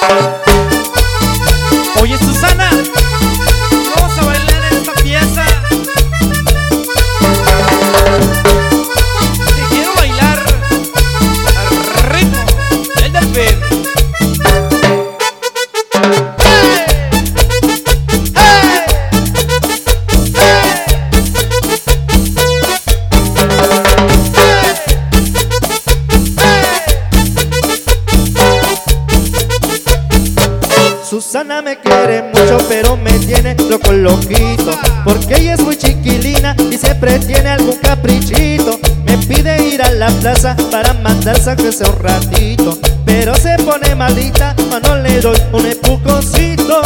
Oye, Susana, vamos a bailar esta pieza. Te quiero bailar al ritmo del delfín. Susana me quiere mucho, pero me tiene loco loquito, porque ella es muy chiquilina y siempre tiene algún caprichito. Me pide ir a la plaza para mandarse a crecer un ratito, pero se pone malita, no le doy un empujoncito.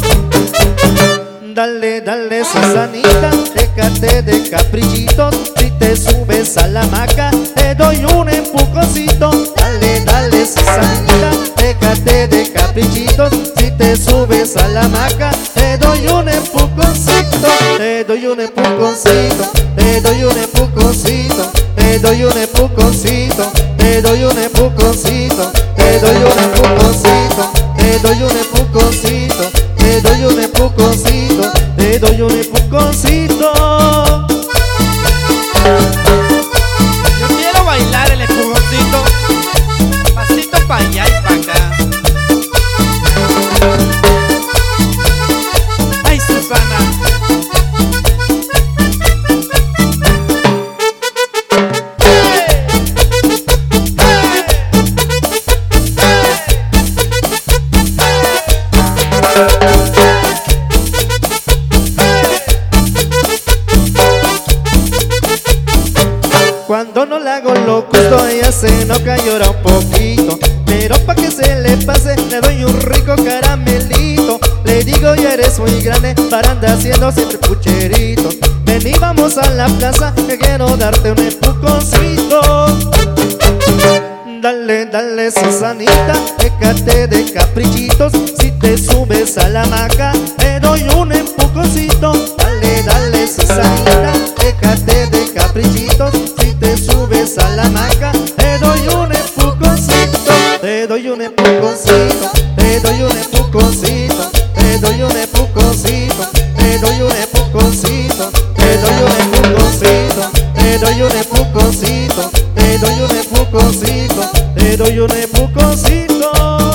Dale, dale, Susanita, déjate de caprichitos. Si te subes a la hamaca, te doy un empujoncito. Dale, dale, Susanita, déjate de caprichitos. Si te subes a la hamaca, te doy un empujoncito. Te doy un empujoncito, te doy un empujoncito, te doy un empujoncito, te doy un empujoncito, te doy un empujoncito, te doy un empujoncito, te doy un empujoncito, te doy un empujoncito. Yo quiero bailar el empujoncito, pasito pa' allá y pa' acá. Ay, Susana. Cuando no le hago lo justo, ella se enoja y llora un poquito, pero pa' que se le pase le doy un rico caramelito. Le digo, ya eres muy grande para andar haciendo siempre pucheritos. Ven y vamos a la plaza, que quiero darte un empujoncito. Dale, dale, Susanita, déjate de caprichitos. Si te subes a la hamaca, te doy un empujoncito. Dale, dale, Susanita, déjate de caprichitos. Si te subes a la hamaca, te doy un empujoncito. Te doy un empujoncito, te doy un empujoncito, te doy un empujoncito, te doy un empujoncito, te doy un empujoncito, te doy un empujoncito, te doy un empujoncito, te doy un empujoncito.